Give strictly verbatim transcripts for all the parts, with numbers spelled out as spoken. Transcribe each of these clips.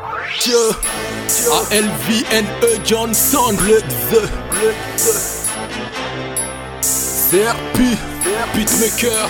A L V N E Johnson, le The, C R P, Beatmaker,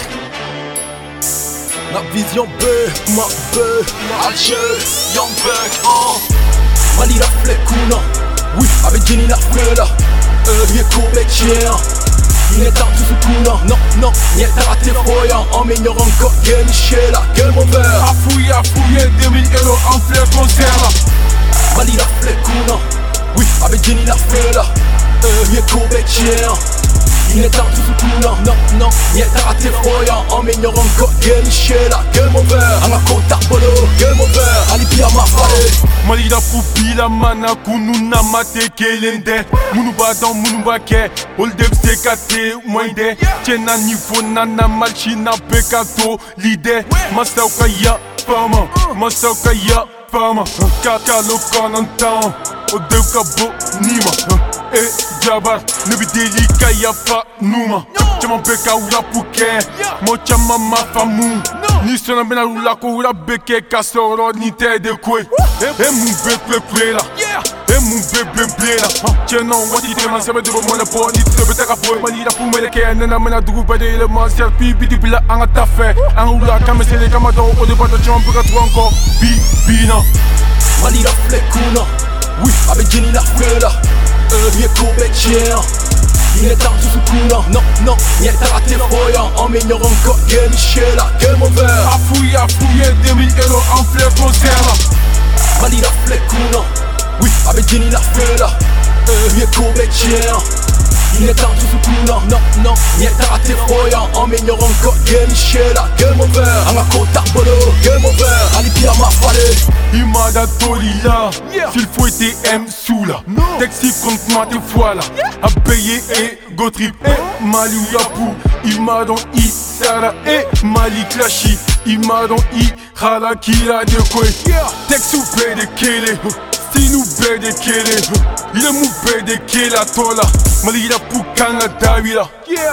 ma vision B, ma B, Alger, Young Buck, oh. Mali la fлекuna, oui, avec Jenny la fleur, euh, vieux comédien. Il est temps tout ce coup, non, non, non, niente à rater voyant, en m'ignorant encore Game Michela, Game Over. A fouiller, a fouiller, deux mille euros en fleur concert. Mali la fлекuna, oui, avec Jenny la fleur, euh, vieux comédien. Il est temps tout ce coup, non, non, non, niente à rater voyant, en m'ignorant encore Game Michela, Game Over. A ma kota bolo, Game Over, Ali pia ma fale. Mali la fupi la mana kunu na mate kelende. Munu badon munu bake, hold up sekate moinde. Tiena niveau nana machina pekato lide. Masauka ya fama, masauka ya fama. Kaka lokan antan, odeuka bo nima. Eh jabar, nebi delika ya fa numa. Chama peka ura puke, mocha mama famu. Ni sona bena ula ko ura beke kasoro ni te de kwe. E mun be kwe kwe la, e mun be ble ble la. Cheno wati te man sebe de bo mona po ni te be taka po. Mali la fu me de ke nena mena dugu ba de le man ser pi bi di bila anga ta fe. Anga ula kame se de kama do o de ba ta chama peka tu encore bi bi na. Mali la fлекuna, oui, avec Jenny la fleur, euh, vieux comédien. Il est temps tout ce coup, non, non, non, niente à rater voyant, en m'ignorant encore Game Michela, Game Over. A fouiller, a fouiller, deux mille euros en fleur concert. Mali la fлекuna, oui, avec Jenny la fleur, euh, vieux comédien. Il est temps tout ce coup, non, non, non, niente à rater voyant, en m'ignorant encore Game Michela, Game Over. A ma kota bolo, Game Over, Ali pia ma fale. Imada Tolila, s'il faut être M sous là. Taxi contre moi tes fois là. A payer et go trip. Eh, Mali Yapou, Imadon I Sara. Eh, Mali Clashi, Imadon I Hala Kila de Kwe. Texu B de Kele, Stinu B de Kele. Il est mou B de Kela Tola. Mali Yapou Kanga Davila.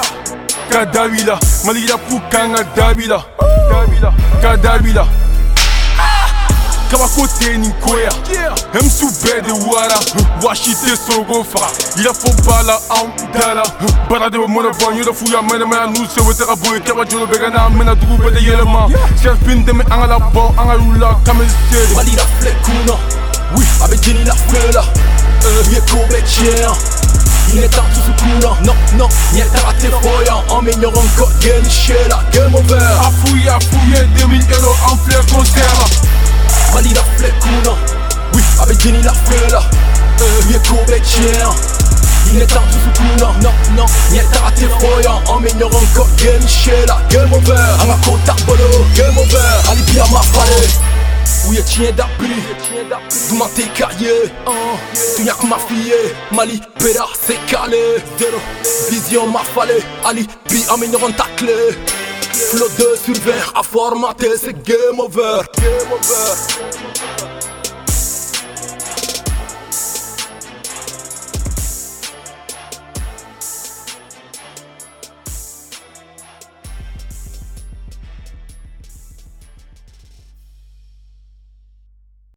Kadavila, Mali Yapou Kanga Davila. Kadavila. Kama kote ni kwea, hem soube de wara, washite sogo fa. Il a fo bala am dala, bara de mona banyo da fuya mena mena nu se wetera boy kaba jolo begana mena duba de yelema. Serpin de me angala bon angalula kame se. Mali la fлекuna, oui, avec Jenny la fleur, euh, vieux comédien. Il est temps tout ce coup, non, non, non, niente à rater voyant, en m'ignorant encore Game Michela, Game Over. A fouiller, a fouiller, deux mille euros en fleur concert. Mali la fлекuna, oui, avec Jenny la fleur, euh, vieux comédien. Il est temps tout ce coup, non, non, non, niente à rater voyant, en m'ignorant encore Game Michela, Game Over. A ma kota bolo, Game Over, Ali pia ma fale. Oui, je tiens d'appli, d'où ma t'es caillé, tu n'y a que ma fille, Mali, pera, c'est calé, zéro, vision ma fallait, Ali, puis en m'ignorant ta clé. Flow de sur verre à formater, c'est Game Over. Game Over.